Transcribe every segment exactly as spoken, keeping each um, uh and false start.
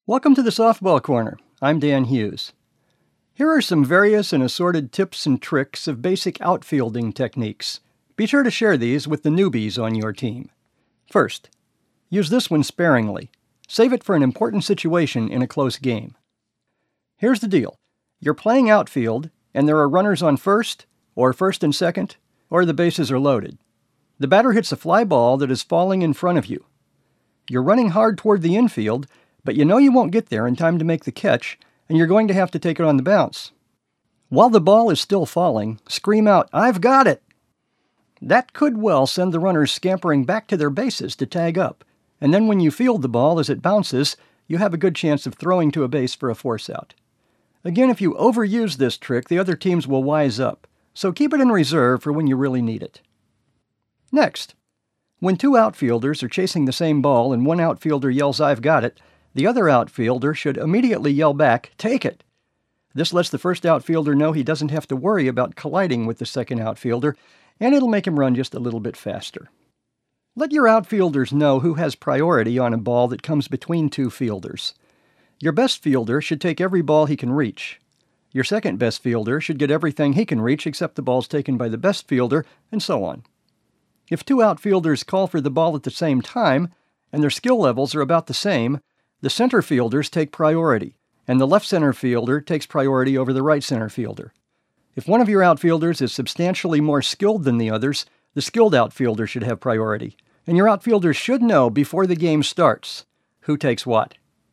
Welcome to the Softball Corner. I'm Dan Hughes. Here are some various and assorted tips and tricks of basic outfielding techniques. Be sure to share these with the newbies on your team. First, use this one sparingly. Save it for an important situation in a close game. Here's the deal. You're playing outfield, and there are runners on first, or first and second, or the bases are loaded. The batter hits a fly ball that is falling in front of you. You're running hard toward the infield, but you know you won't get there in time to make the catch, and you're going to have to take it on the bounce. While the ball is still falling, scream out, "I've got it!" That could well send the runners scampering back to their bases to tag up, and then when you field the ball as it bounces, you have a good chance of throwing to a base for a force out. Again, if you overuse this trick, the other teams will wise up, so keep it in reserve for when you really need it. Next, when two outfielders are chasing the same ball and one outfielder yells, "I've got it," the other outfielder should immediately yell back, "Take it!" This lets the first outfielder know he doesn't have to worry about colliding with the second outfielder, and it'll make him run just a little bit faster. Let your outfielders know who has priority on a ball that comes between two fielders. Your best fielder should take every ball he can reach. Your second best fielder should get everything he can reach except the balls taken by the best fielder, and so on. If two outfielders call for the ball at the same time, and their skill levels are about the same, the center fielders take priority, and the left center fielder takes priority over the right center fielder. If one of your outfielders is substantially more skilled than the others, the skilled outfielder should have priority, and your outfielders should know before the game starts who takes what.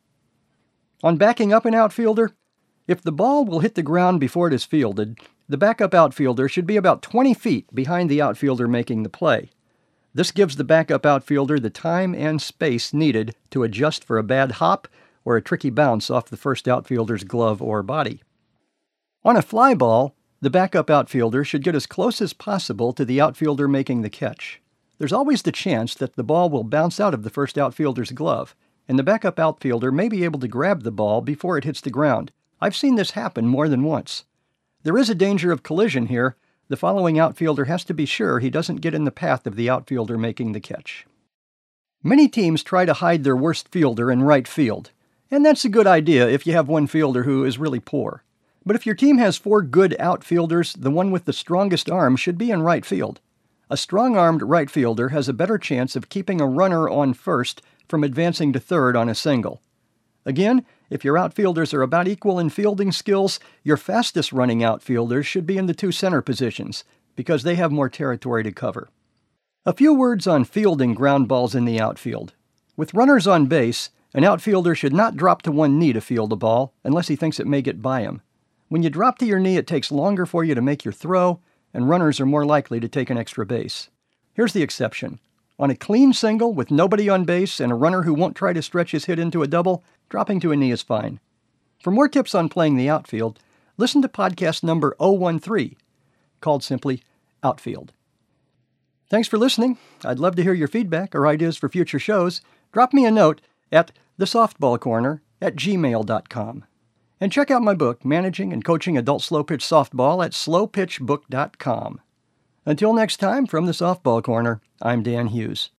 On backing up an outfielder, if the ball will hit the ground before it is fielded, the backup outfielder should be about twenty feet behind the outfielder making the play. This gives the backup outfielder the time and space needed to adjust for a bad hop or a tricky bounce off the first outfielder's glove or body. On a fly ball, the backup outfielder should get as close as possible to the outfielder making the catch. There's always the chance that the ball will bounce out of the first outfielder's glove, and the backup outfielder may be able to grab the ball before it hits the ground. I've seen this happen more than once. There is a danger of collision here. The following outfielder has to be sure he doesn't get in the path of the outfielder making the catch. Many teams try to hide their worst fielder in right field, and that's a good idea if you have one fielder who is really poor. But if your team has four good outfielders, the one with the strongest arm should be in right field. A strong-armed right fielder has a better chance of keeping a runner on first from advancing to third on a single. Again, if your outfielders are about equal in fielding skills, your fastest running outfielders should be in the two center positions, because they have more territory to cover. A few words on fielding ground balls in the outfield. With runners on base, an outfielder should not drop to one knee to field a ball, unless he thinks it may get by him. When you drop to your knee, it takes longer for you to make your throw, and runners are more likely to take an extra base. Here's the exception. On a clean single with nobody on base and a runner who won't try to stretch his hit into a double, dropping to a knee is fine. For more tips on playing the outfield, listen to podcast number oh one three, called simply Outfield. Thanks for listening. I'd love to hear your feedback or ideas for future shows. Drop me a note at thesoftballcorner at gmail dot com. And check out my book, Managing and Coaching Adult Slow Pitch Softball, at slow pitch book dot com. Until next time, from the Softball Corner, I'm Dan Hughes.